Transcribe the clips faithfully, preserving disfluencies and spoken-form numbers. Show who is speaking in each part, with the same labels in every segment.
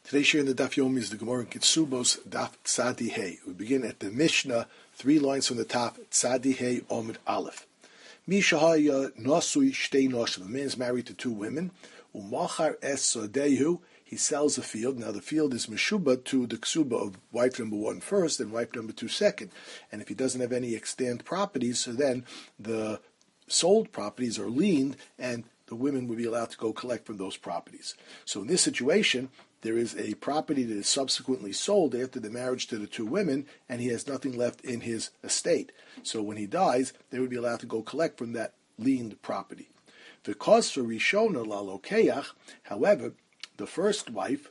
Speaker 1: Today's share in the Daf Yomi is the Gemara in Kitsubos Daf Tzadi Hey. We begin at the Mishnah, three lines from the top, Tzadi Hey Omid Aleph. Mi shahaya nasui shtei noshim. A man is married to two women. Umachar es sodehu. He sells a field. Now the field is meshuba to the ksuba of wife number one first and wife number two second. And if he doesn't have any extant properties, so then the sold properties are liened, and the women would be allowed to go collect from those properties. So in this situation, there is a property that is subsequently sold after the marriage to the two women, and he has nothing left in his estate. So when he dies, they would be allowed to go collect from that liened property. The cause for Rishona la lokeach, however, the first wife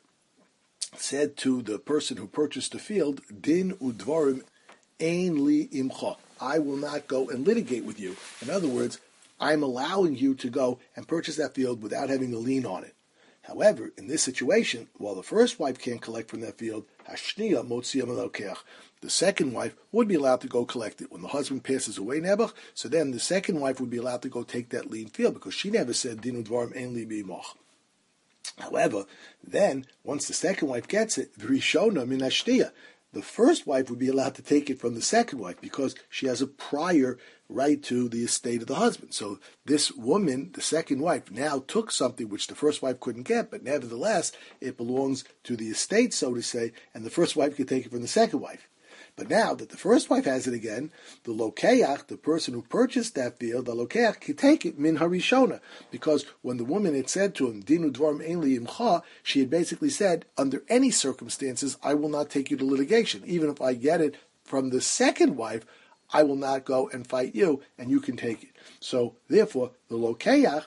Speaker 1: said to the person who purchased the field, Din udvarim ein li imcha. I will not go and litigate with you. In other words, I'm allowing you to go and purchase that field without having a lien on it. However, in this situation, while the first wife can't collect from that field, hashniya motzia melokeach, the second wife would be allowed to go collect it. When the husband passes away, Nebuch, so then the second wife would be allowed to go take that lien field, because she never said din udvarim ein li b'imoch. However, then, once the second wife gets it, v'rishona min hashniya, the first wife would be allowed to take it from the second wife because she has a prior right to the estate of the husband. So this woman, the second wife, now took something which the first wife couldn't get, but nevertheless, it belongs to the estate, so to say, and the first wife could take it from the second wife. But now that the first wife has it again, the lokeach, the person who purchased that field, the lokeach can take it min harishona, because when the woman had said to him, dinu dvarim ein li imcha, she had basically said, under any circumstances, I will not take you to litigation. Even if I get it from the second wife, I will not go and fight you, and you can take it. So, therefore, the lokeach,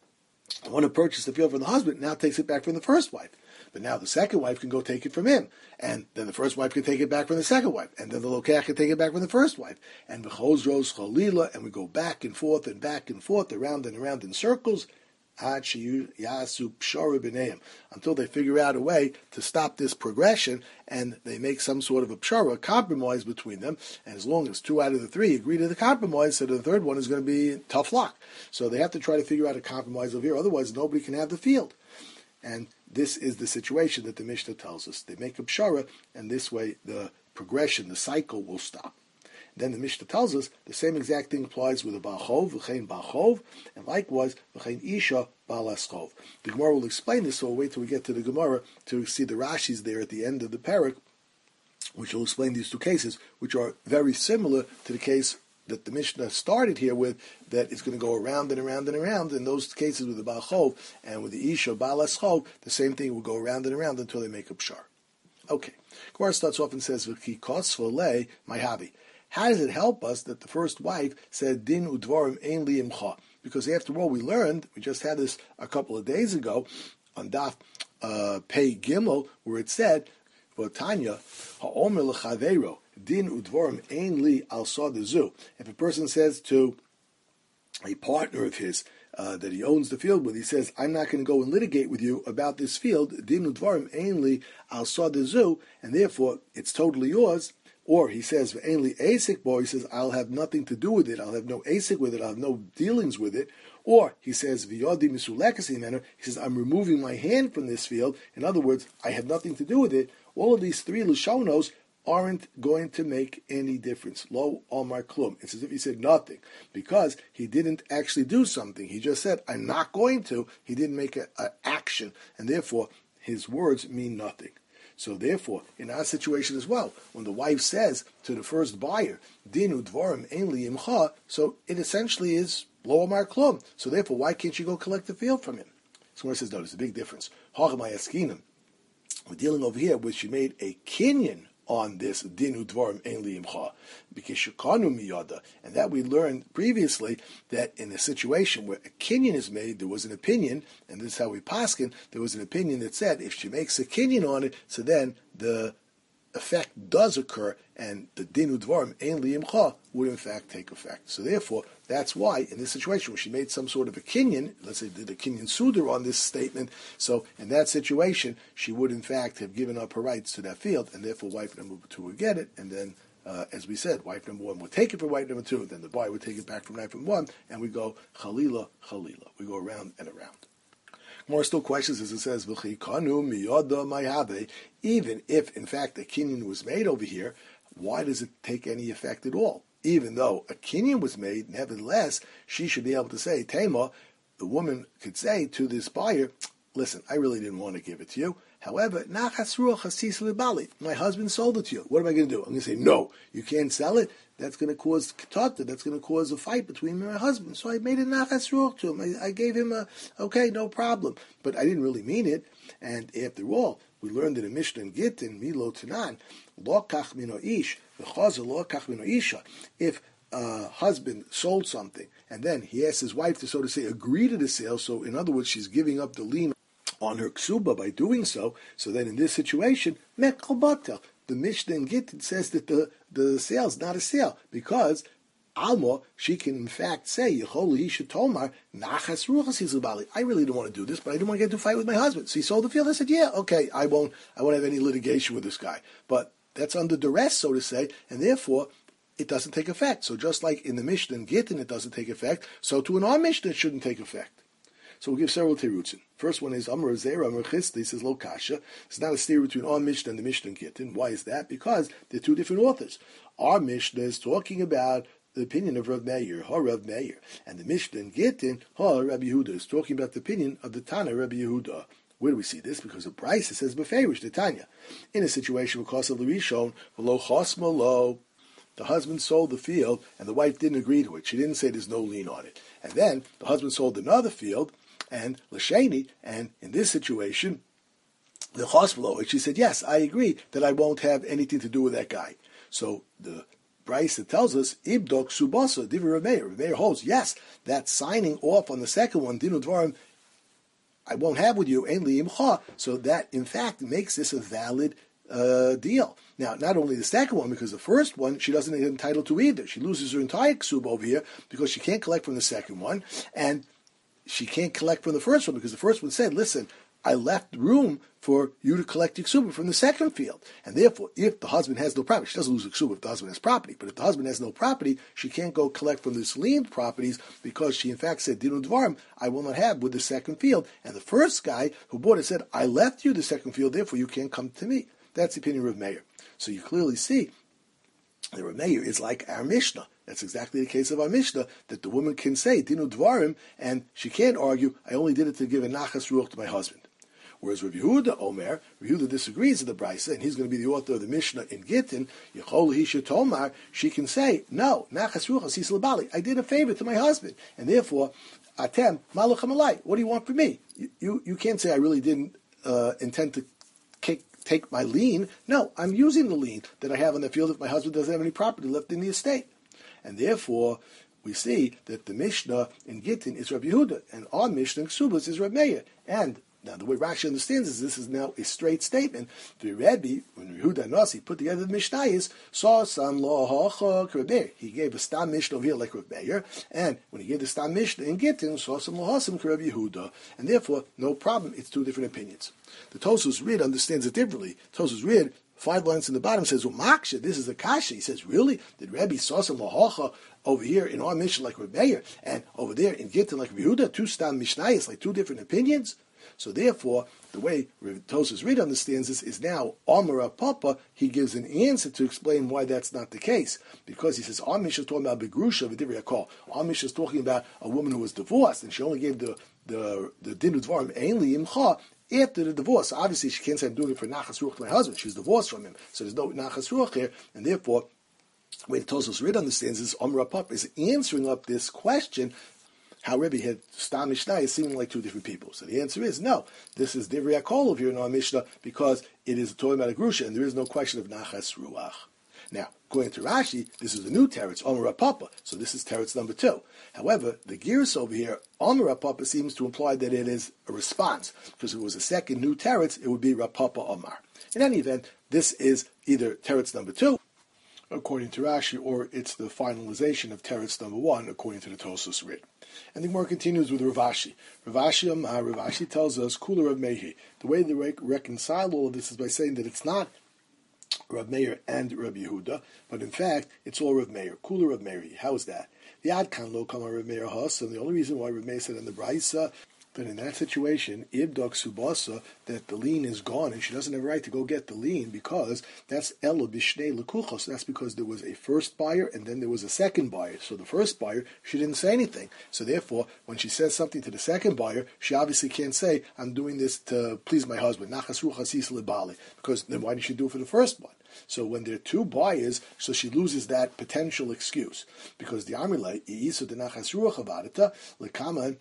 Speaker 1: the one who purchased the field from the husband, now takes it back from the first wife. But now the second wife can go take it from him. And then the first wife can take it back from the second wife. And then the lokeach can take it back from the first wife. And v'choz ros chalila, and we go back and forth and back and forth, around and around in circles, ad sheyu yasu pshara b'neim, until they figure out a way to stop this progression, and they make some sort of a pshara, a compromise between them. And as long as two out of the three agree to the compromise, so the third one is going to be tough luck. So they have to try to figure out a compromise over here. Otherwise, nobody can have the field. And this is the situation that the Mishnah tells us. They make a pshara, and this way the progression, the cycle, will stop. Then the Mishnah tells us the same exact thing applies with a ba'chov, v'chein ba'chov, and likewise v'chein isha ba'laschov. The Gemara will explain this, so we'll wait till we get to the Gemara to see the Rashis there at the end of the parak, which will explain these two cases, which are very similar to the case that the Mishnah started here with, that it's going to go around and around and around. In those cases with the Ba'chov and with the Isha, Ba'laschov, the same thing will go around and around until they make a pshar. Okay. Gemara starts off and says, V'ki kos v'lei my habi. How does it help us that the first wife said, Din udvarim ein li imcha? Because after all, we learned, we just had this a couple of days ago, on Daf uh, Pei Gimel, where it said, V'tanya, ha'omer l'chaveiro, din udvorim ein li al sadazu. If a person says to a partner of his uh, that he owns the field with, he says, I'm not going to go and litigate with you about this field, din udvorim ein li al sadazu, and therefore it's totally yours. Or he says, ein li asik bo, he says, I'll have nothing to do with it, I'll have no asik with it, I'll have no dealings with it. Or he says, v'yodi misulekasi manner, he says, I'm removing my hand from this field. In other words, I have nothing to do with it. All of these three lushonos aren't going to make any difference. Lo omar klum. It's as if he said nothing, because he didn't actually do something. He just said, I'm not going to. He didn't make an action, and therefore his words mean nothing. So therefore, in our situation as well, when the wife says to the first buyer, Dinu dvarim ein li imcha, so it essentially is lo omar klum. So therefore, why can't you go collect the field from him? So he says, no, there's a big difference. Hachamay askinim. We're dealing over here with she made a kinyan on this dinu dvarim ein li imcha, because shekanu miyada, and that we learned previously that in a situation where a kinyan is made, there was an opinion, and this is how we paskin, there was an opinion that said if she makes a kinyan on it, so then the effect does occur, and the dinu dvarim ein li imcha would in fact take effect. So therefore, that's why in this situation where she made some sort of a kinyan, let's say did a kinyan sudar on this statement, so in that situation she would in fact have given up her rights to that field, and therefore wife number two would get it, and then uh, as we said, wife number one would take it from wife number two, then the buyer would take it back from wife number one, and we go chalila, chalila. We go around and around. More still questions as it says, even if in fact a kinyan was made over here, why does it take any effect at all? Even though a kinyan was made, nevertheless, she should be able to say, Tema, the woman could say to this buyer, listen, I really didn't want to give it to you. However, my husband sold it to you. What am I going to do? I'm going to say, no, you can't sell it. That's going to cause ketata. That's going to cause a fight between me and my husband. So I made a nachas ruach to him. I, I gave him a, okay, no problem. But I didn't really mean it. And after all, we learned in a Mishnah in Gittin, Milo Tanan, lo kach mino ish, v'chazer lo kach mino isha. If a husband sold something, and then he asked his wife to, so to say, agree to the sale, so in other words, she's giving up the lien on her ksuba by doing so, so then in this situation, mekal batel. The Mishnah in Gittin says that the, the sale is not a sale, because Alma, she can in fact say, Yechol Hisha Tomar, Nachas Ruchas Hizubali. I really didn't want to do this, but I didn't want to get into a fight with my husband. So he sold the field. I said, yeah, okay, I won't I won't have any litigation with this guy. But that's under duress, so to say, and therefore it doesn't take effect. So just like in the Mishnah in Gittin it doesn't take effect, so to an our Mishnah it shouldn't take effect. So we'll give several terutzim. First one is Amar Zera, Amar Chisda. He says Lo Kasha. It's not a steer between our Mishnah and the Mishnah in Gittin. Why is that? Because they're two different authors. Our Mishnah is talking about the opinion of Rav Meir, Ha Rav Meir, and the Mishnah in Gittin, Ha Rabbi Yehuda, is talking about the opinion of the Tana Rabbi Yehuda. Where do we see this? Because of Bryce, it says Beferish, the Tanya. In a situation of Kosav L'Rishon, V'lo Chosma Lo, the husband sold the field, and the wife didn't agree to it. She didn't say there's no lien on it. And then the husband sold another field, and L'Sheni, and in this situation, the hospital, she said, yes, I agree that I won't have anything to do with that guy. So the Bryce that tells us, Ibdok Subasa, Divi Rameir. Rameir holds, yes, that signing off on the second one, Dinu Dvarim, I won't have with you, Ein Li Imcha. So that, in fact, makes this a valid uh, deal. Now, not only the second one, because the first one, she doesn't get entitled to either. She loses her entire ksub over here because she can't collect from the second one, and she can't collect from the first one because the first one said, listen, I left room for you to collect your ksuba from the second field. And therefore, if the husband has no property, she doesn't lose the ksuba if the husband has property, but if the husband has no property, she can't go collect from the liened properties because she in fact said, Dinu Dvarim, I will not have with the second field. And the first guy who bought it said, I left you the second field, therefore you can't come to me. That's the opinion of Meir. So you clearly see that Rav Meir is like our Mishnah. That's exactly the case of our Mishnah, that the woman can say, Dinu Dvarim, and she can't argue, I only did it to give a nachas ruach to my husband. Whereas Rav Yehuda Omer, Rav Yehuda disagrees with the Brisa, and he's going to be the author of the Mishnah in Gittin, Yechol Hisha Tomar, she can say, no, nachas ruach asisa l'bali, I did a favor to my husband, and therefore, atem malacham alai, what do you want from me? You, you, you can't say I really didn't uh, intend to kick take my lien. No, I'm using the lien that I have on the field if my husband doesn't have any property left in the estate. And therefore, we see that the Mishnah in Gittin is Rabbi Yehuda, and our Mishnah in Ksubas is Rabbi Meir. And now the way Rashi understands is this is now a straight statement. The Rebbe, when Yehuda and Nasi put together the Mishnah, is saw some law Rabbi. He gave a stam Mishnah over here like Rabbi Meir, and when he gave the stam Mishnah in Gittin, saw some law Rabbi Yehuda. And therefore, no problem, it's two different opinions. The Tosfos Rid understands it differently. Tosfos Rid, five lines in the bottom, says, well, Maksha, this is a kasha. He says, really? Did Rebbe saw some lahacha over here in our Mishnah like Rebbe Meir, and over there in Gittin like Rebbe Yehuda, two stam Mishnayos, like two different opinions? So therefore, the way Tosfos Rid understands this is now, Amar Papa, he gives an answer to explain why that's not the case. Because he says, our Mishnah is talking about Begrusha V'divrei Hakol. Our Mishnah is talking about a woman who was divorced, and she only gave the the the din udvarim ein li imcha after the divorce. So obviously, she can't say I'm doing it for nachas ruach to my husband. She's divorced from him, so there's no nachas ruach here, and therefore, the way the Tosfos Rid understands is Amar Papa is answering up this question. How Rebbe had Stam Mishnah is seeming like two different people. So the answer is no. This is Divrei Hakol over here in our Mishnah because it is talking about a grusha, and there is no question of nachas ruach. Now, according to Rashi, this is a new teretz, Amar Papa. So this is teretz number two. However, the gears over here, Amar Papa seems to imply that it is a response, because if it was a second new teretz, it would be Rapapa Amar. In any event, this is either teretz number two, according to Rashi, or it's the finalization of teretz number one, according to the Tosfos Rid. And the Gemara continues with Rav Ashi. Rav Ashi Amar, Rav Ashi tells us, Kula Rav Meir. The way they re- reconcile all of this is by saying that it's not Rav Meir and Rav Yehuda, but in fact, it's all Rav Meir. Kula Rav Meir. How is that? The Adkan lo kama Rav Meir has, and the only reason why Rav Meir said in the Brisa But in that situation, ibdok subasa, that the lien is gone and she doesn't have a right to go get the lien because that's elo bishnei lekuchos. That's because there was a first buyer and then there was a second buyer. So the first buyer, she didn't say anything. So therefore, when she says something to the second buyer, she obviously can't say, I'm doing this to please my husband. Nachas ruach hasis lebali. Because then why did she do it for the first one? So when there are two buyers, so she loses that potential excuse. Because the Amrilay, Iisu de Nachas ruach avadita, lekama,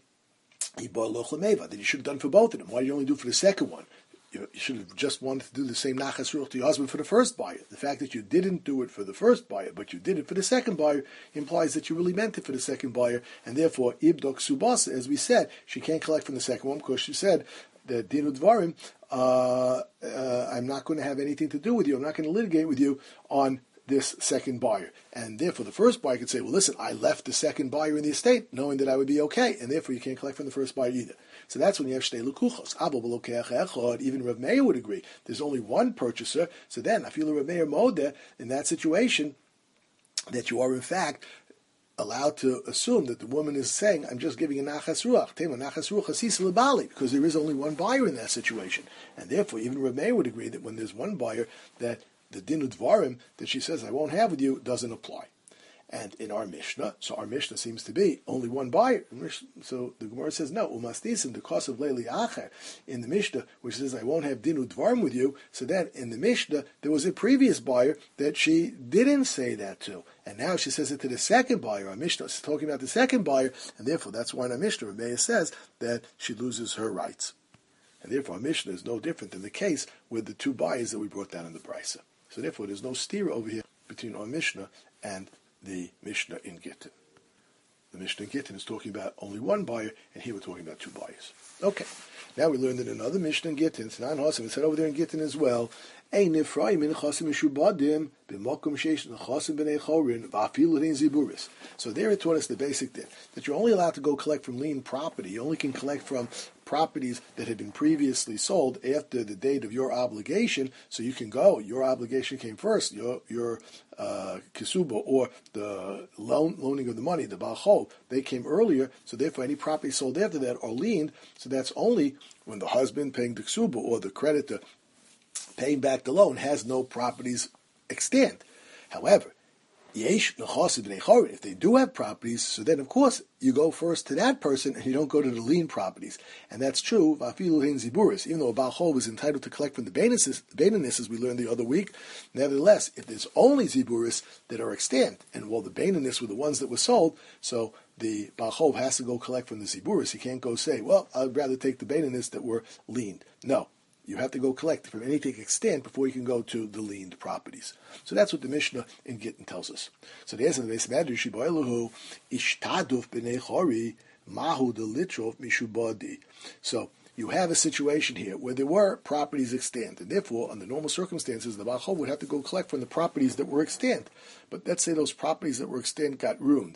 Speaker 1: that you should have done for both of them. Why did you only do for the second one? You, you should have just wanted to do the same nachas ruach to your husband for the first buyer. The fact that you didn't do it for the first buyer, but you did it for the second buyer, implies that you really meant it for the second buyer, and therefore, ibdok subasa, as we said, she can't collect from the second one because she said that dinu dvarim, uh, uh, I'm not going to have anything to do with you. I'm not going to litigate with you on this second buyer. And therefore the first buyer could say, well, listen, I left the second buyer in the estate knowing that I would be okay, and therefore you can't collect from the first buyer either. So that's when you have shtei lekuchos. Even Rav Meir would agree. There's only one purchaser, so then I feel Rav Meir modeh in that situation that you are in fact allowed to assume that the woman is saying, I'm just giving a nachas ruach, tema nachas ruach hasis lebali, because there is only one buyer in that situation. And therefore even Rav Meir would agree that when there's one buyer, that the dinu dvarim that she says I won't have with you doesn't apply. And in our Mishnah, so our Mishnah seems to be only one buyer. So the Gemara says no. Umastisim the cause of leili acher in the Mishnah, which says I won't have dinu dvarim with you. So then in the Mishnah there was a previous buyer that she didn't say that to, and now she says it to the second buyer. Our Mishnah is talking about the second buyer, and therefore that's why in our Mishnah Rebbeinu says that she loses her rights, and therefore our Mishnah is no different than the case with the two buyers that we brought down in the Brisa. So therefore, there's no steer over here between our Mishnah and the Mishnah in Gittin. The Mishnah in Gittin is talking about only one buyer, and here we're talking about two buyers. Okay, now we learned in another Mishnah in Gittin, Tanan Hasim, it said over there in Gittin as well, Ein nifrayim min chasim mishubadim b'makom sheish nechasim b'nei chorin v'afilu lein ziburis. So there it taught us the basic thing, that you're only allowed to go collect from lien property. You only can collect from properties that had been previously sold after the date of your obligation, so you can go. Your obligation came first, your your uh, kisuba, or the loan, loaning of the money, the ba'achol, they came earlier, so therefore any property sold after that are liened, so that's only when the husband paying the kisuba or the creditor paying back the loan has no properties extant. However, if they do have properties, so then of course you go first to that person and you don't go to the lien properties. And that's true, even though a Baal Chol was entitled to collect from the Beinanis, as we learned the other week, nevertheless, if there's only Ziburis that are extant, and well, the Beinanis were the ones that were sold, so the Baal Chol has to go collect from the Ziburis. He can't go say, well, I'd rather take the Beinanis that were liened. No. You have to go collect from anything extant before you can go to the liened properties. So that's what the Mishnah in Gittin tells us. So the answer to the base matter, Shiboilahu ishtaduf b'nei chori mahu delitrov mishubadi. So you have a situation here where there were properties extant, and therefore, under normal circumstances, the Baal Chol would have to go collect from the properties that were extant. But let's say those properties that were extant got ruined.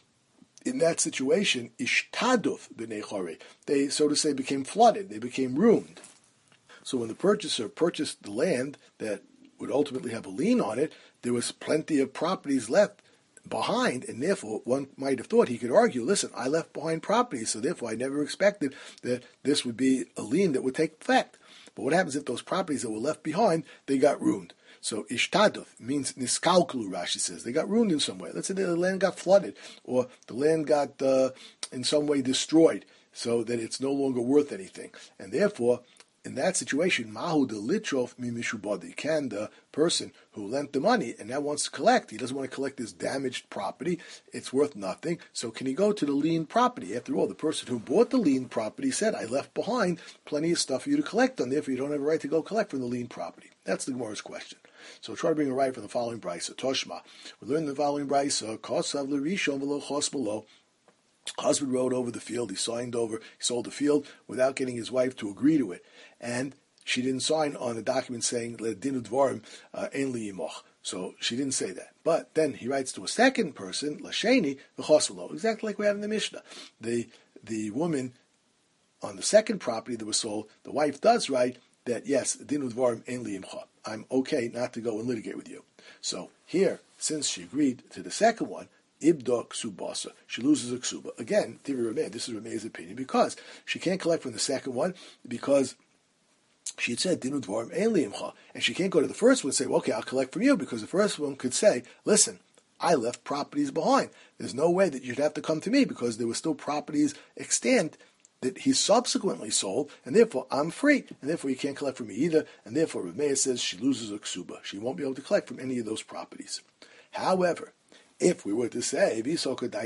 Speaker 1: In that situation, ishtaduf b'nei chori, they, so to say, became flooded, they became ruined. So when the purchaser purchased the land that would ultimately have a lien on it, there was plenty of properties left behind, and therefore one might have thought he could argue, listen, I left behind properties, so therefore I never expected that this would be a lien that would take effect. But what happens if those properties that were left behind, they got ruined? So ishtaduf means niskalklu, Rashi says. They got ruined in some way. Let's say the land got flooded, or the land got uh, in some way destroyed, so that it's no longer worth anything. And therefore, in that situation, mahu de litrof mi mishubadi, can the person who lent the money and now wants to collect, he doesn't want to collect this damaged property, it's worth nothing, so can he go to the lien property? After all, the person who bought the lien property said, I left behind plenty of stuff for you to collect on, therefore you don't have a right to go collect from the lien property. That's the Gemara's question. So try to bring a right from the following brisa. Toshma. We learn the following brisa, kosav l'rishon v'lo chos below. Husband rode over the field, he signed over, he sold the field without getting his wife to agree to it. And she didn't sign on a document saying, Dinu dvarim ein li yimoch. So she didn't say that. But then he writes to a second person, Lasheni, v'chosvelo, exactly like we have in the Mishnah. The, the woman on the second property that was sold, the wife does write that, yes, Dinu dvarim ein li yimoch. I'm okay not to go and litigate with you. So here, since she agreed to the second one, ibda ksubasa. She loses a ksuba. Again, Divrei Rameh, this is Rameh's opinion, because she can't collect from the second one, because she had said, Dinu Dvarim Ein Li Imcha. And she can't go to the first one and say, well, okay, I'll collect from you, because the first one could say, listen, I left properties behind. There's no way that you'd have to come to me, because there were still properties extant that he subsequently sold, and therefore I'm free, and therefore you can't collect from me either, and therefore Rav Meir says she loses a ksuba. She won't be able to collect from any of those properties. However, if we were to say, if we're going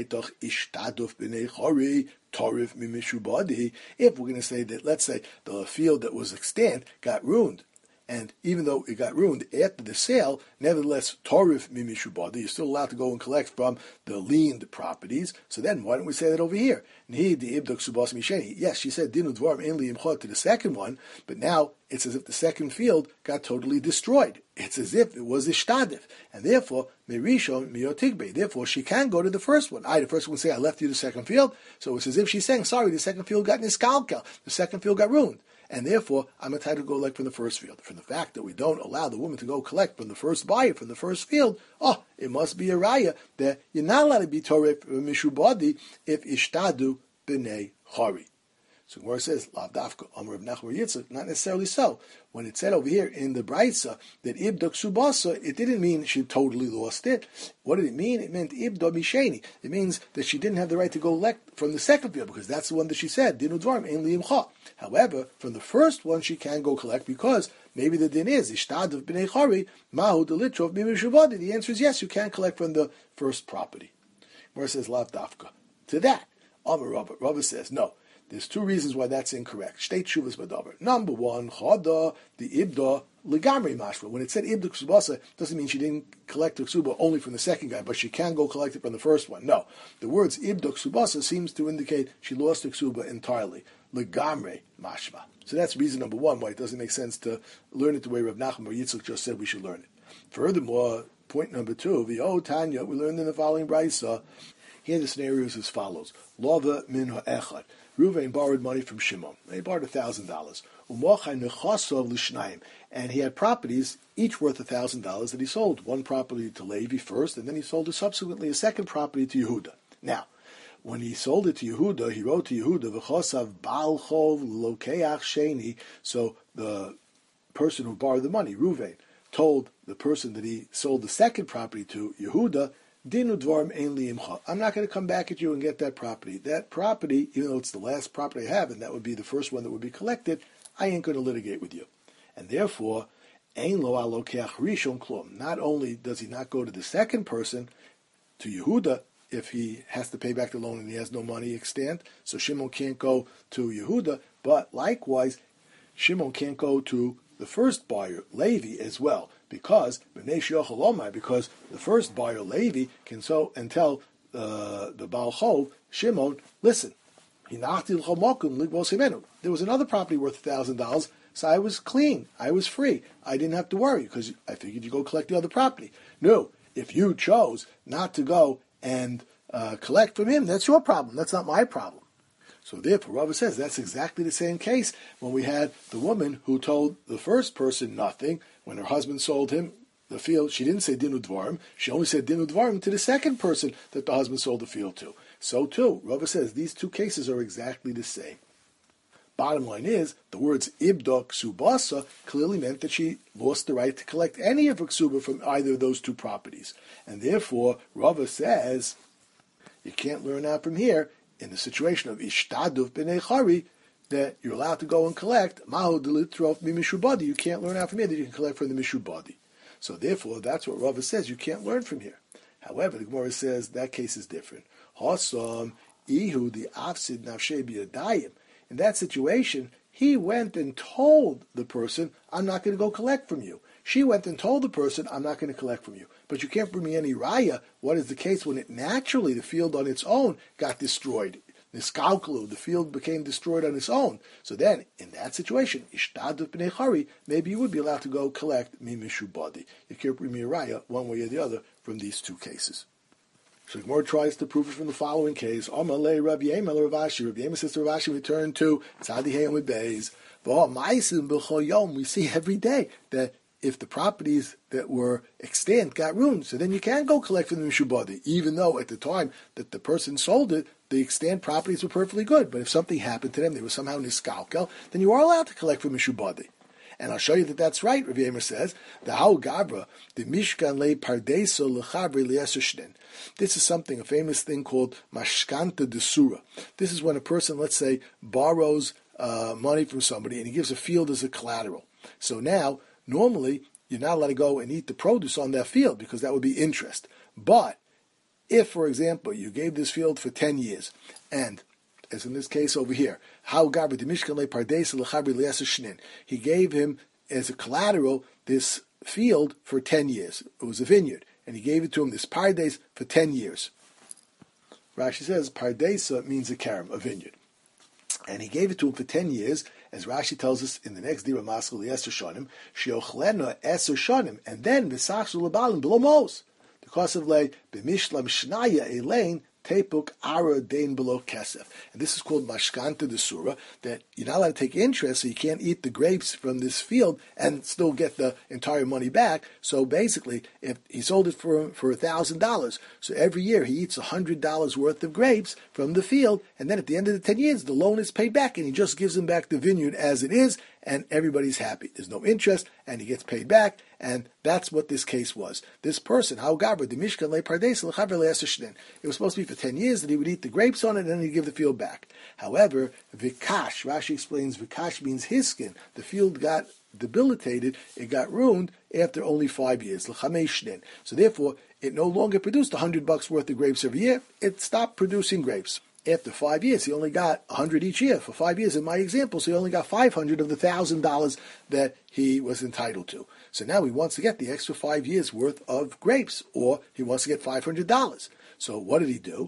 Speaker 1: to say that, let's say, the field that was extant got ruined, and even though it got ruined after the sale, nevertheless, Torif Mimishubadi, you're still allowed to go and collect from the liened properties. So then, why don't we say that over here? Yes, she said Dinu Dvarim Ein Li Imcha to the second one, but now it's as if the second field got totally destroyed. It's as if it was Ishtadif, and therefore, Merishon Miyotigbe. Therefore, she can go to the first one. I, the first one, say, I left you the second field, so it's as if she's saying, sorry, the second field got niskalkel, the second field got ruined. And therefore, I'm entitled to go collect from the first field. From the fact that we don't allow the woman to go collect from the first buyer, from the first field, oh, it must be a raya that you're not allowed to be Torah Mishubadi if Ishtadu B'nei Chari. So Gemara says, Lav Dafka, Amar of Nachman Yitzchak, not necessarily so. When it said over here in the Braisa that Ibda Ksubasa, it didn't mean she totally lost it. What did it mean? It meant Ibda Misheni. It means that she didn't have the right to go elect from the second field, because that's the one that she said, Dinu Dvarim Ein Li Imcha. However, from the first one she can go collect, because maybe the din is, Ishtad of B'nei Chari, Mahu Delitrov Mimishuvadi. The answer is yes, you can collect from the first property. Gemara says, Lav Dafka. To that, Amar Rabba, Rabba says, no. There's two reasons why that's incorrect. Shtei tshuvas b'davar. Number one, chada the ibda legamri mashma. When it said ibda ksubasa, doesn't mean she didn't collect the ksuba only from the second guy, but she can go collect it from the first one. No, the words ibda ksubasa seems to indicate she lost the ksuba entirely. Legamri mashma. So that's reason number one why it doesn't make sense to learn it the way Rav Nachman or Yitzchak just said we should learn it. Furthermore, point number two, the Tanya, we learned in the following brayso. Here the scenario is as follows: Lava min ha'echad. Reuven borrowed money from Shimon. He borrowed a thousand dollars. And he had properties, each worth a thousand dollars, that he sold. One property to Levi first, and then he sold subsequently a second property to Yehuda. Now, when he sold it to Yehuda, he wrote to Yehuda, V'chosav Baal Chov Lokeach Sheni. So the person who borrowed the money, Reuven, told the person that he sold the second property to, Yehuda, Dinu Dvarim Ein Li Imcha. I'm not going to come back at you and get that property. That property, even though it's the last property I have, and that would be the first one that would be collected, I ain't going to litigate with you. And therefore, Ein Lo Alokeach Rishon Klum. Not only does he not go to the second person, to Yehuda, if he has to pay back the loan and he has no money extant, so Shimon can't go to Yehuda, but likewise, Shimon can't go to the first buyer, Levi, as well. Because because the first buyer, Levi, can so and tell uh, the Baal Chov, Shimon, listen, there was another property worth a thousand dollars, so I was clean, I was free, I didn't have to worry because I figured you go collect the other property. No, if you chose not to go and uh, collect from him, that's your problem. That's not my problem. So therefore, Rava says that's exactly the same case when we had the woman who told the first person nothing when her husband sold him the field. She didn't say Dinu Dvarim. She only said Dinu Dvarim to the second person that the husband sold the field to. So too, Rava says these two cases are exactly the same. Bottom line is, the words Ibda Ksubasa clearly meant that she lost the right to collect any of her ksuba from either of those two properties. And therefore, Rava says, you can't learn out from here, in the situation of Ishtaduf B'nei Chari, that you're allowed to go and collect Mahu Delitrof Mimishubadi. You can't learn out from here that you can collect from the Mishubadi. So therefore, that's what Rava says. You can't learn from here. However, the Gemara says that case is different. Hasam Ihu the Afsid Nafshei B'Yadayim. In that situation, he went and told the person, I'm not going to go collect from you. She went and told the person, I'm not going to collect from you. But you can't bring me any raya. What is the case when it naturally, the field on its own, got destroyed? Niskalklu, the field became destroyed on its own. So then, in that situation, Ishtadut B'nei Chari, maybe you would be allowed to go collect Mimishubadi. You can't bring me a raya, one way or the other, from these two cases. So Gemara tries to prove it from the following case. Amalei Rabbi Yemel Rav Ashi. Rabbi Yemel says to Rav Ashi, returned to Tzadi Hayom with Beis. We see every day that if the properties that were extant got ruined, so then you can go collect from the Mishubadi, even though at the time that the person sold it, the extant properties were perfectly good. But if something happened to them, they were somehow niskalkel, then you are allowed to collect from Mishubadi. And I'll show you that that's right. Rav Yemer says, the Hau Gabra, the Mishkan le Pardeso lechavri lieseshden. This is something, a famous thing called Mashkanta de Sura. This is when a person, let's say, borrows uh, money from somebody and he gives a field as a collateral. So now, normally, you're not allowed to go and eat the produce on that field because that would be interest. But if, for example, you gave this field for ten years, and as in this case over here, how Gabri the Mishkan le Pardeso lechavri lieseshden, he gave him as a collateral this field for ten years. It was a vineyard, and he gave it to him, this pardes, for ten years. Rashi says pardesa means a karam, a vineyard. And he gave it to him for ten years, as Rashi tells us in the next Dira Maskul Eser Shonim, Shiochlena Eser Shonim, and then V'sachsu L'balim Below Mos. Because of lay B'mishlam Shnaya Elaine Tepuk Ara Dain Below Kesef. And this is called Mashkanta de Surah, that you're not allowed to take interest, so you can't eat the grapes from this field and still get the entire money back. So basically, if he sold it for for one thousand dollars, so every year he eats one hundred dollars worth of grapes from the field, and then at the end of the ten years, the loan is paid back, and he just gives him back the vineyard as it is, and everybody's happy. There's no interest, and he gets paid back, and that's what this case was. This person, Hau Gabra, the Mishkan le Pardes lechaver le'eseshden, it was supposed to be for ten years that he would eat the grapes on it, and then he'd give the field back. However, Vikash, Rashi explains, Vikash means his skin. The field got debilitated, it got ruined after only five years. L'chamei. So therefore, it no longer produced a hundred bucks worth of grapes every year. It stopped producing grapes. After five years, he only got a hundred each year. For five years, in my example, so he only got five hundred of the thousand dollars that he was entitled to. So now he wants to get the extra five years worth of grapes, or he wants to get five hundred dollars. So what did he do?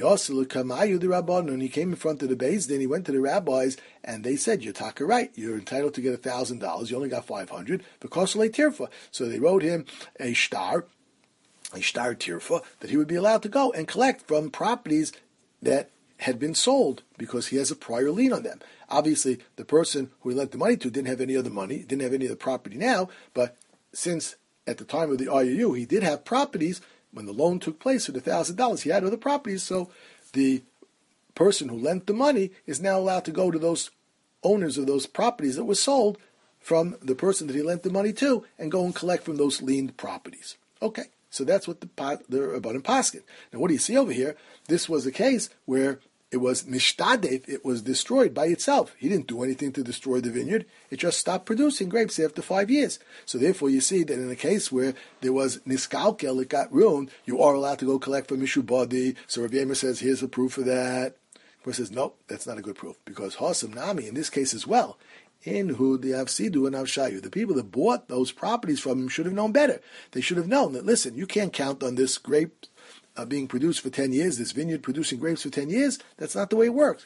Speaker 1: And he came in front of the Beis Din, he went to the rabbis, and they said, "You're taka right. You're entitled to get a thousand dollars. You only got five hundred. Because tirfa." So they wrote him a shtar, a shtar tirfa, that he would be allowed to go and collect from properties that had been sold because he has a prior lien on them. Obviously, the person who he lent the money to didn't have any other money, didn't have any other property now, but since at the time of the I O U he did have properties, when the loan took place for the one thousand dollars, he had other properties, so the person who lent the money is now allowed to go to those owners of those properties that were sold from the person that he lent the money to and go and collect from those liened properties. Okay, so that's what the, the Rabbanim Paskin. Now what do you see over here? This was a case where it was nishtadef, it was destroyed by itself. He didn't do anything to destroy the vineyard. It just stopped producing grapes after five years. So therefore you see that in a case where there was niskalkel, it got ruined, you are allowed to go collect from Mishubadi. So Rav Yemer says, here's a proof for that. He says, no, that's not a good proof. Because Hasam Nami, in this case as well, in who the Avsidu and Avshayu, the people that bought those properties from him should have known better. They should have known that, listen, you can't count on this grape Uh, being produced for ten years, this vineyard producing grapes for ten years, that's not the way it works.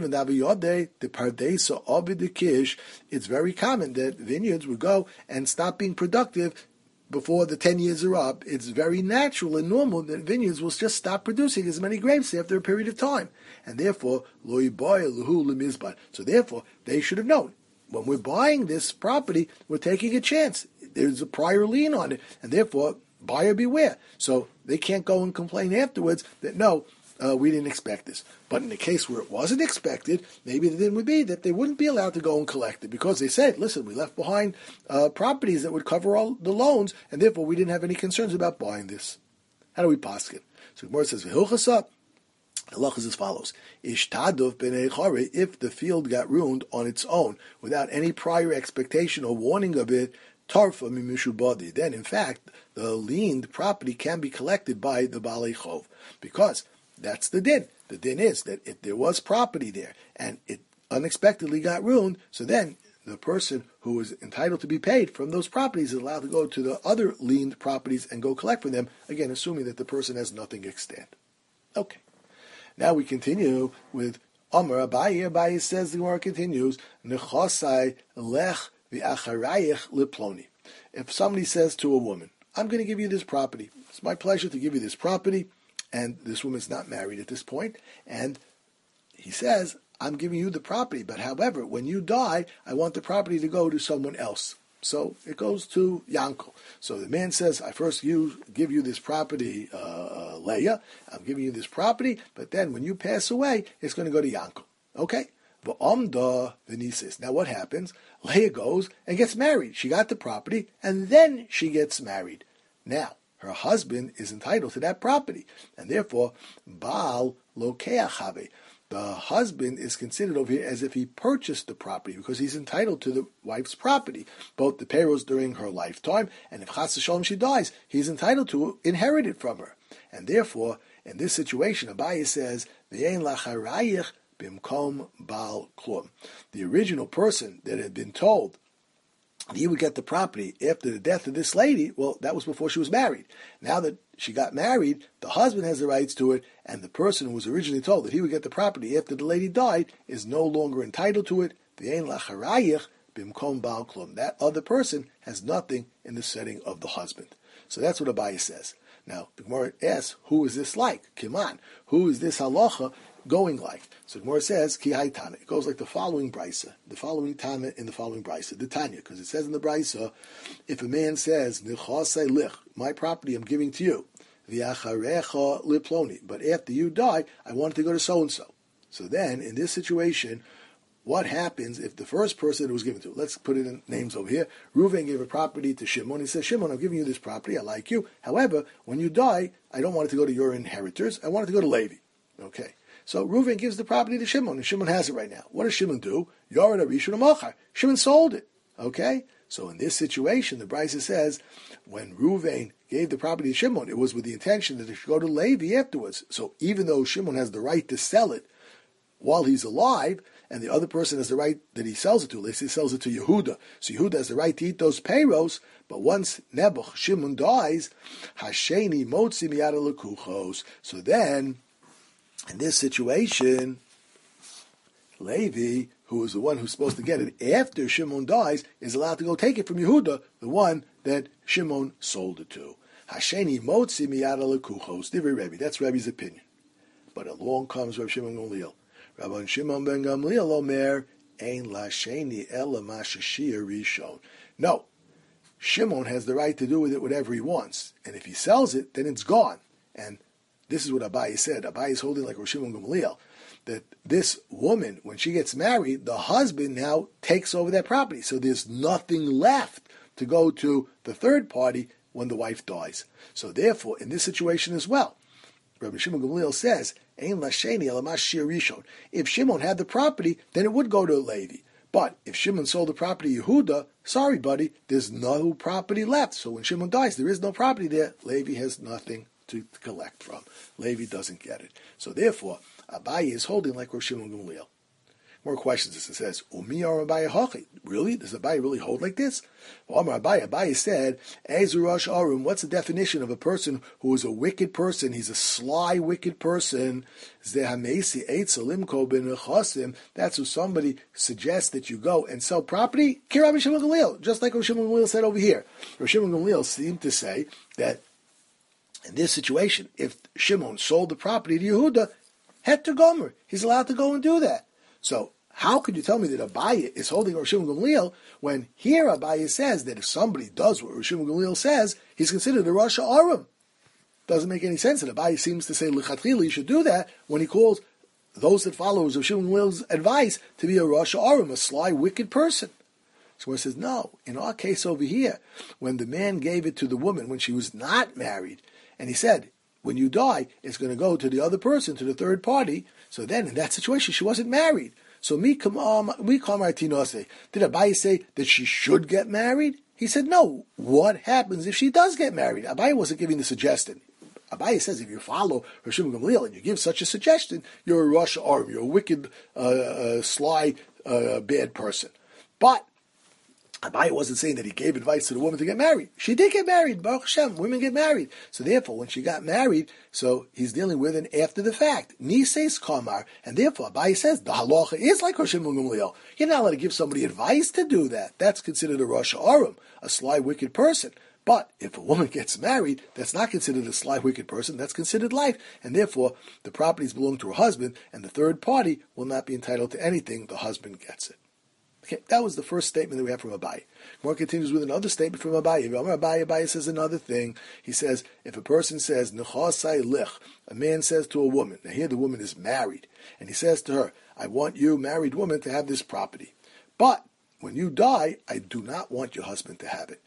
Speaker 1: It's very common that vineyards would go and stop being productive before the ten years are up. It's very natural and normal that vineyards will just stop producing as many grapes after a period of time. And therefore, so therefore, they should have known. When we're buying this property, we're taking a chance. There's a prior lien on it, and therefore, buyer beware. So they can't go and complain afterwards that, no, uh, we didn't expect this. But in the case where it wasn't expected, maybe the thing would be that they wouldn't be allowed to go and collect it because they said, listen, we left behind uh, properties that would cover all the loans, and therefore we didn't have any concerns about buying this. How do we paskin? So Gemara says, V'hilchasa, the halach is as follows. Ishtadov b'nei chare, if the field got ruined on its own, without any prior expectation or warning of it, tarfa mimishubadi, then in fact the liened property can be collected by the balei chov, because that's the din. The din is that if there was property there and it unexpectedly got ruined, so then the person who is entitled to be paid from those properties is allowed to go to the other liened properties and go collect from them, again assuming that the person has nothing extant. Okay, now we continue with Amar Abaye. Abaye says, the Gemara continues, nechosai lech v'acharayich leploni. If somebody says to a woman, I'm going to give you this property. It's my pleasure to give you this property. And this woman's not married at this point. And he says, I'm giving you the property. But however, when you die, I want the property to go to someone else. So it goes to Yankel. So the man says, I first you, give you this property, uh, uh, Leah, I'm giving you this property, but then when you pass away, it's going to go to Yankel. Okay? V'omda v'nisis. Now what happens? Leah goes and gets married. She got the property, and then she gets married. Now, her husband is entitled to that property, and therefore, Baal lokeach have. The husband is considered over here as if he purchased the property because he's entitled to the wife's property, both the payros during her lifetime, and if chas v'shalom she dies, he's entitled to inherit it from her. And therefore, in this situation, Abaye says, V'yein lacharayich bimkom bal klum. The original person that had been told he would get the property after the death of this lady, well, that was before she was married. Now that she got married, the husband has the rights to it, and the person who was originally told that he would get the property after the lady died is no longer entitled to it. That other person has nothing in the setting of the husband. So that's what Abaye says. Now, the Gemara asks, who is this like? Kiman. Who is this halacha going like? So the Gemara says, Ki hai Tana. It goes like the following brisa, the following Tana in the following brisa, the Tanya, because it says in the brisa, if a man says, Nichasei lich, my property I'm giving to you, V'acharecha liploni, but after you die, I want it to go to so-and-so. So then, in this situation, what happens if the first person it was given to, let's put it in names over here, Reuven gave a property to Shimon. He says, Shimon, I'm giving you this property, I like you. However, when you die, I don't want it to go to your inheritors, I want it to go to Levi. Okay. So Reuven gives the property to Shimon, and Shimon has it right now. What does Shimon do? Yared Arishon Amachar. Shimon sold it. Okay? So in this situation, the Brisa says, when Reuven gave the property to Shimon, it was with the intention that it should go to Levi afterwards. So even though Shimon has the right to sell it while he's alive, and the other person has the right that he sells it to, let's say he sells it to Yehuda. So Yehuda has the right to eat those payros, but once Nebuch, Shimon dies, Hasheni motzi miyada lekuchos. So then, in this situation, Levi, who is the one who's supposed to get it after Shimon dies, is allowed to go take it from Yehuda, the one that Shimon sold it to. Hasheni motzi miyada lekuchos. Divrei Rebbe. That's Rebbe's opinion. But along comes Rav Shimon Gamliel. Rabban Shimon ben Gamliel omer, ein lasheni ela mashashir rishon. No, Shimon has the right to do with it whatever he wants, and if he sells it, then it's gone. And this is what Abaye said. Abaye is holding like Rav Shimon Gamliel, that this woman, when she gets married, the husband now takes over that property. So there's nothing left to go to the third party when the wife dies. So therefore, in this situation as well, Rabbi Shimon Gamliel says, Ein lasheni ela mashashir rishon. If Shimon had the property, then it would go to Levi. But if Shimon sold the property to Yehuda, sorry buddy, there's no property left. So when Shimon dies, there is no property there. Levi has nothing to collect from. Levi doesn't get it. So therefore, Abaye is holding like Rav Shimon Gamliel. More questions. It says, Umi or Abaye hachi? Really? Does Abaye really hold like this? Well, Abaye, Abaye said, Ezu Rosh Arum, what's the definition of a person who is a wicked person? He's a sly, wicked person. That's who somebody suggests that you go and sell property. Rabbi Shimon Gamliel, just like Rav Shimon Gamliel said over here. Rav Shimon Gamliel seemed to say that in this situation, if Shimon sold the property to Yehuda, Heter Gomer, he's allowed to go and do that. So how could you tell me that Abaye is holding Rav Shimon Gamliel when here Abaye says that if somebody does what Rav Shimon Gamliel says, he's considered a Rosh Arum? Doesn't make any sense. And Abaye seems to say L'chatchila you should do that when he calls those that follow Rav Shimon Gamliel's advice to be a Rosh Arum, a sly, wicked person. So he says, no, in our case over here, when the man gave it to the woman when she was not married, and he said, when you die, it's going to go to the other person, to the third party. So then, in that situation, she wasn't married. So me come um, we come Martinose. Did Abaye say that she should get married? He said, no. What happens if she does get married? Abaye wasn't giving the suggestion. Abaye says if you follow Rav Shimon Gamliel and you give such a suggestion, you're a Rosh Arum, you're a wicked, uh, uh, sly, uh, bad person. But Abaye wasn't saying that he gave advice to the woman to get married. She did get married. Baruch Hashem, women get married. So therefore, when she got married, so he's dealing with an after the fact. Nises Kamar. And therefore, Abaye says, the halacha is like Rosh Shimon Gamliel. You're not allowed to give somebody advice to do that. That's considered a Rosh Arum, a sly, wicked person. But if a woman gets married, that's not considered a sly, wicked person. That's considered life. And therefore, the properties belong to her husband, and the third party will not be entitled to anything. The husband gets it. Okay, that was the first statement that we have from Abaye. Gemara continues with another statement from Abaye. Abaye, Abaye says another thing. He says, if a person says, Nechasai lich, a man says to a woman, now here the woman is married, and he says to her, I want you, married woman, to have this property. But when you die, I do not want your husband to have it.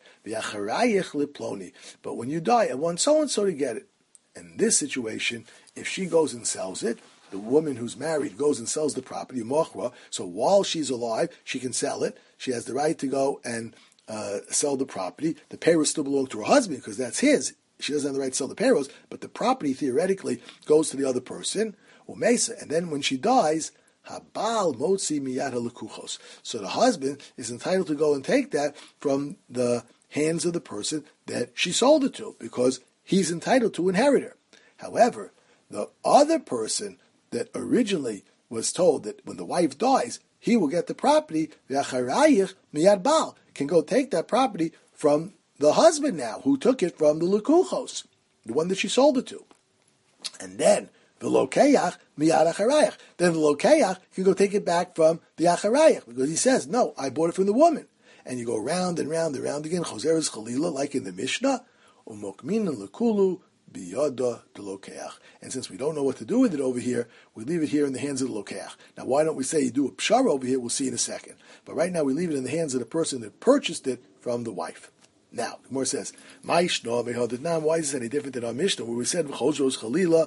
Speaker 1: But when you die, I want so-and-so to get it. In this situation, if she goes and sells it, the woman who's married goes and sells the property, mochra, so while she's alive, she can sell it. She has the right to go and uh, sell the property. The payros still belong to her husband because that's his. She doesn't have the right to sell the payros, but the property theoretically goes to the other person, umesa. And then when she dies, habal motzi miyad halekuchos. So the husband is entitled to go and take that from the hands of the person that she sold it to because he's entitled to inherit her. However, the other person that originally was told that when the wife dies, he will get the property, v'acharayich miyad bal, can go take that property from the husband now, who took it from the lekuchos, the one that she sold it to. And then, the lokeach miyad acharayich. Then the lokeach can go take it back from the acharayich, because he says, no, I bought it from the woman. And you go round and round and round again, choseres chalila, like in the Mishnah, umokmin lekulu, biyada de lokeach. And since we don't know what to do with it over here, we leave it here in the hands of the lokeach. Now, why don't we say you do a pshara over here? We'll see in a second. But right now, we leave it in the hands of the person that purchased it from the wife. Now, the Gemara says, why is this any different than our Mishnah, where we said, in the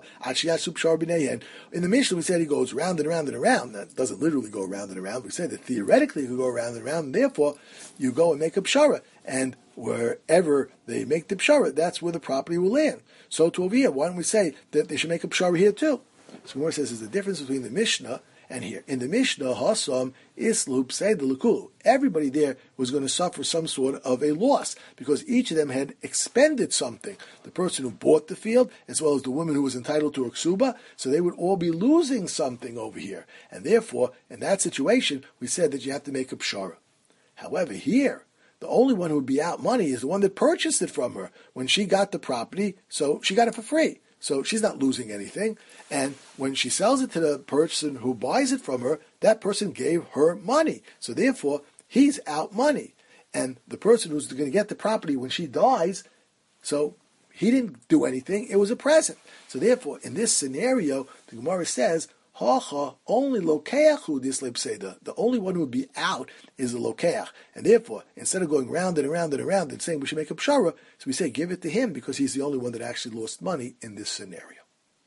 Speaker 1: Mishnah, we said he goes round and around and around. That doesn't literally go around and around. We said that theoretically he could go around and around, and therefore, you go and make a pshara. And wherever they make the pshara, that's where the property will land. So to over here, why don't we say that they should make a pshara here too? So Gemara says there's a difference between the Mishnah and here. In the Mishnah, Hasam Islu Pseid Lekulu. Everybody there was going to suffer some sort of a loss because each of them had expended something. The person who bought the field, as well as the woman who was entitled to a ksuba, so they would all be losing something over here. And therefore, in that situation, we said that you have to make a pshara. However, here, the only one who would be out money is the one that purchased it from her when she got the property, so she got it for free. So she's not losing anything. And when she sells it to the person who buys it from her, that person gave her money. So therefore, he's out money. And the person who's going to get the property when she dies, so he didn't do anything. It was a present. So therefore, in this scenario, the Gemara says, Hacha, only lokeach this lepseda. The only one who would be out is the lokeach. And therefore, instead of going round and around and around and saying we should make a pshara, so we say give it to him because he's the only one that actually lost money in this scenario.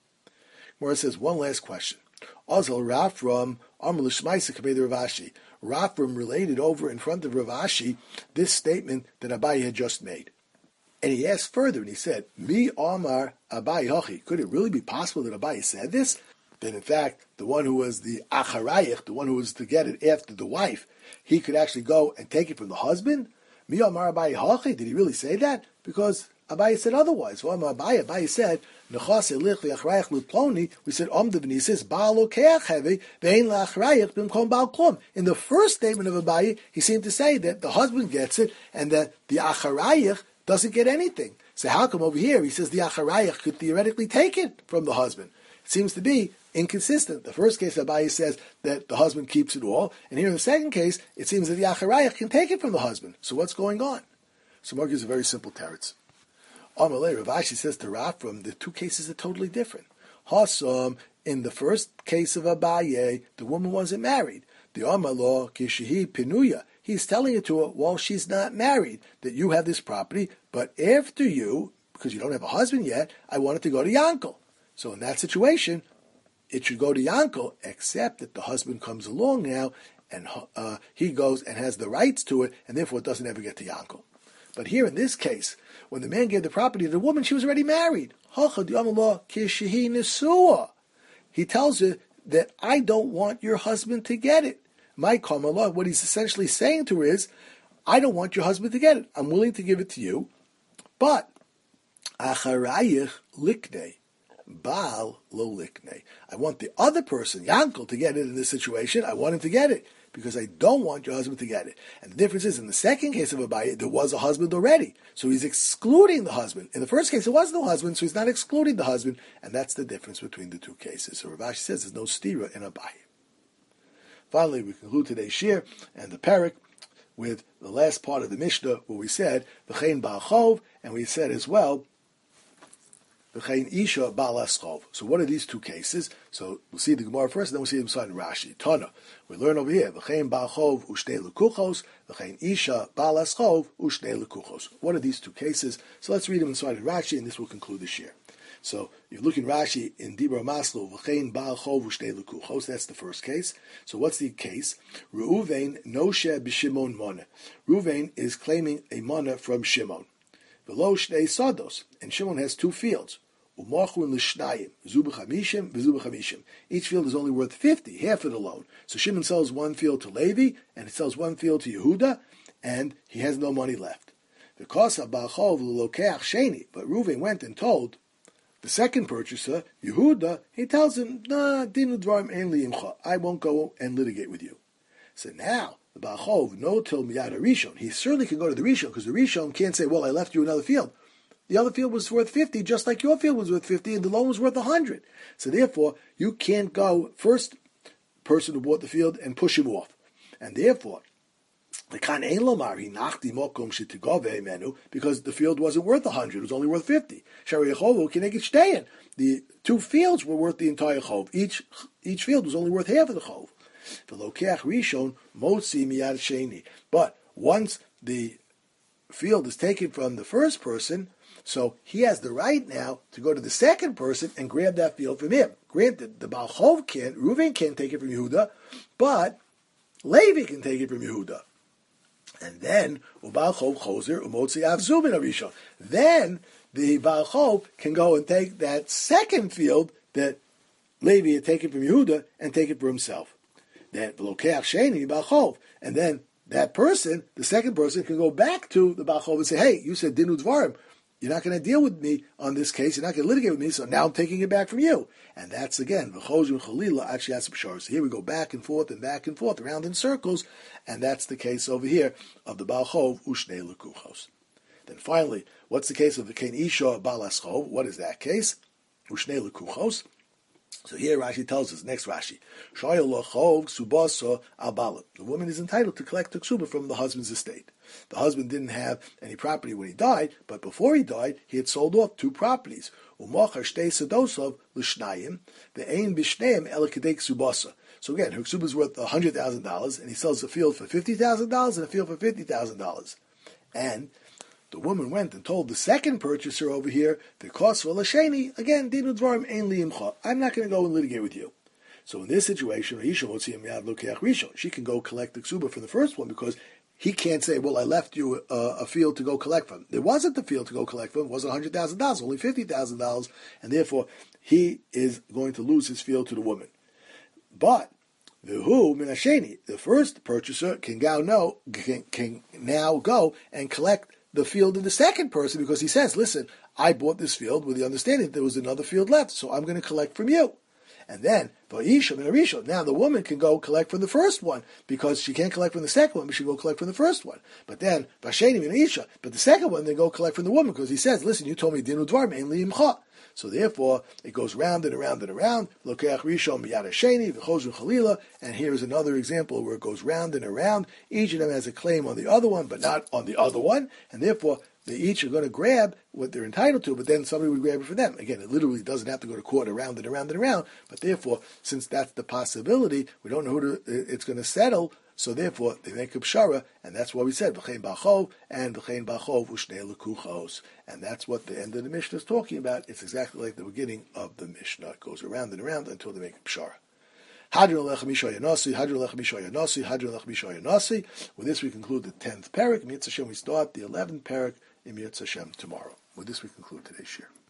Speaker 1: Gemara says one last question. Azal Rafram Amr L'Shmaisa Kabei Rav Ashi. Rafram related over in front of Rav Ashi this statement that Abaye had just made. And he asked further and he said, Mi Amar Abaye Hachi. Could it really be possible that Abaye said this? That in fact, the one who was the acharayich, the one who was to get it after the wife, he could actually go and take it from the husband? Mi Amar Abaye Hachi, did he really say that? Because Abaye said otherwise. Well, Abaye, Abaye said, Nechase lich liacharayich l'ploni, we said, Omdav, and he says, Baal lokeach hevi, ve'ein la'acharayich b'mkom Baal klum. In the first statement of Abaye, he seemed to say that the husband gets it, and that the acharayich doesn't get anything. So how come over here, he says the acharayich could theoretically take it from the husband? It seems to be inconsistent. The first case, Abaye says that the husband keeps it all, and here in the second case, it seems that the acharayich can take it from the husband. So what's going on? So Mark gives a very simple teretz. Amalei, Rav Ashi says to Rafram, the two cases are totally different. Hasam, in the first case of Abaye, the woman wasn't married. The Amalo, Kishihi Pinuya, he's telling it to her while she's not married, that you have this property, but after you, because you don't have a husband yet, I want it to go to Yankel. So in that situation, it should go to Yankel, except that the husband comes along now, and uh, he goes and has the rights to it, and therefore it doesn't ever get to Yankel. But here in this case, when the man gave the property to the woman, she was already married. He tells her that I don't want your husband to get it. My kamallah, what he's essentially saying to her is, I don't want your husband to get it. I'm willing to give it to you, but acharayich liknei. Baal lo liknei. I want the other person, Yankel, to get it in this situation. I want him to get it because I don't want your husband to get it. And the difference is, in the second case of Abaye, there was a husband already. So he's excluding the husband. In the first case, there was no husband, so he's not excluding the husband. And that's the difference between the two cases. So Rav Ashi says there's no stira in Abaye. Finally, we conclude today's shir and the parak with the last part of the Mishnah, where we said v'chein ba'achov, and we said as well v'chein isha ba'alaschov. So what are these two cases? So we'll see the Gemara first, and then we'll see the Mishnah in Rashi. Tana, we learn over here v'chein ba'achov u'shnei lekuchos, v'chein isha ba'alaschov u'shnei lekuchos. What are these two cases? So let's read them inside of Rashi, and this will conclude the shir. So you look in Rashi in Dibra Maslo v'chein ba'achov u'shnei lekuchos. That's the first case. So what's the case? Reuven noshe b'Shimon mona. Reuven is claiming a mana from Shimon. V'lo shnei sados, and Shimon has two fields. Umachun l'shnayim zu b'chamishim v'zu b'chamishim. Each field is only worth fifty, half of the loan. So Shimon sells one field to Levi, and he sells one field to Yehuda, and he has no money left. Because of ba'achov l'lokeach sheni, but Reuven went and told the second purchaser, Yehuda, he tells him, nah, dinu dvarim ein li imcha. I won't go and litigate with you. So now, the Ba'achov, no till miyad Rishon. He certainly can go to the Rishon, because the Rishon can't say, well, I left you another field. The other field was worth fifty, just like your field was worth fifty, and the loan was worth one hundred. So therefore, you can't go first person who bought the field and push him off. And therefore, because the field wasn't worth a hundred, it was only worth fifty. The two fields were worth the entire chov. Each each field was only worth half of the chov. But once the field is taken from the first person, so he has the right now to go to the second person and grab that field from him. Granted, the Baal Chov can't, Reuven can't take it from Yehuda, but Levi can take it from Yehuda. And then, Ubal Chov Choser Umotzi Avzubin Arishon. Then the Baal Chov can go and take that second field that Levi had taken from Yehuda and take it for himself. Then V'lokeach Sheni Baal Chov, and then that person, the second person, can go back to the Baal Chov and say, "Hey, you said Dinu Dvarim. You're not going to deal with me on this case. You're not going to litigate with me. So now I'm taking it back from you." And that's again V'chozun Chalila Achiyas B'Shar. So here we go back and forth and back and forth, around in circles, and that's the case over here of the Baal Chov Ushnei Lekuchos. Then finally, what's the case of the Kein Isha Balaschov? What is that case? Ushnei Lekuchos. So here Rashi tells us, next Rashi, the woman is entitled to collect the ksuba from the husband's estate. The husband didn't have any property when he died, but before he died, he had sold off two properties. So again, her ksuba is worth one hundred thousand dollars, and he sells a field for fifty thousand dollars and a field for fifty thousand dollars. And the woman went and told the second purchaser over here, because for Lasheni, again, Dinu Dvarim ein li imcha. I'm not going to go and litigate with you. So in this situation, she can go collect the ksuba from the first one, because he can't say, well, I left you a, a field to go collect from. There wasn't a field to go collect from. It wasn't one hundred thousand dollars, only fifty thousand dollars, and therefore he is going to lose his field to the woman. But the who minasheni, the first purchaser, can go no, can, can now go and collect the field of the second person, because he says, listen, I bought this field with the understanding that there was another field left, so I'm going to collect from you. And then, now the woman can go collect from the first one, because she can't collect from the second one, but she can go collect from the first one. But then, but the second one, they go collect from the woman, because he says, listen, you told me Dinu Dvarim ein li imcha. So therefore, it goes round and around and around. Lokeach Rishon miyad hasheni v'chozun chalila. And here is another example where it goes round and around. Each of them has a claim on the other one, but not on the other one. And therefore, they each are going to grab what they're entitled to, but then somebody would grab it for them. Again, it literally doesn't have to go to court around and around and around. But therefore, since that's the possibility, we don't know who to, it's going to settle. So therefore, they make a pshara, and that's why we said v'chein ba'achov and v'chein ba'achov ushnei lekuchos, and that's what the end of the Mishnah is talking about. It's exactly like the beginning of the Mishnah. It goes around and around until they make a pshara. Hadron lechem mishoya nasi, hadron lechem mishoya nasi, hadron lechem mishoya nasi. With this, we conclude the tenth parak. Mitzvah Hashem, we start the eleventh parak in Mitzvah Hashem tomorrow. With this, we conclude today's shir.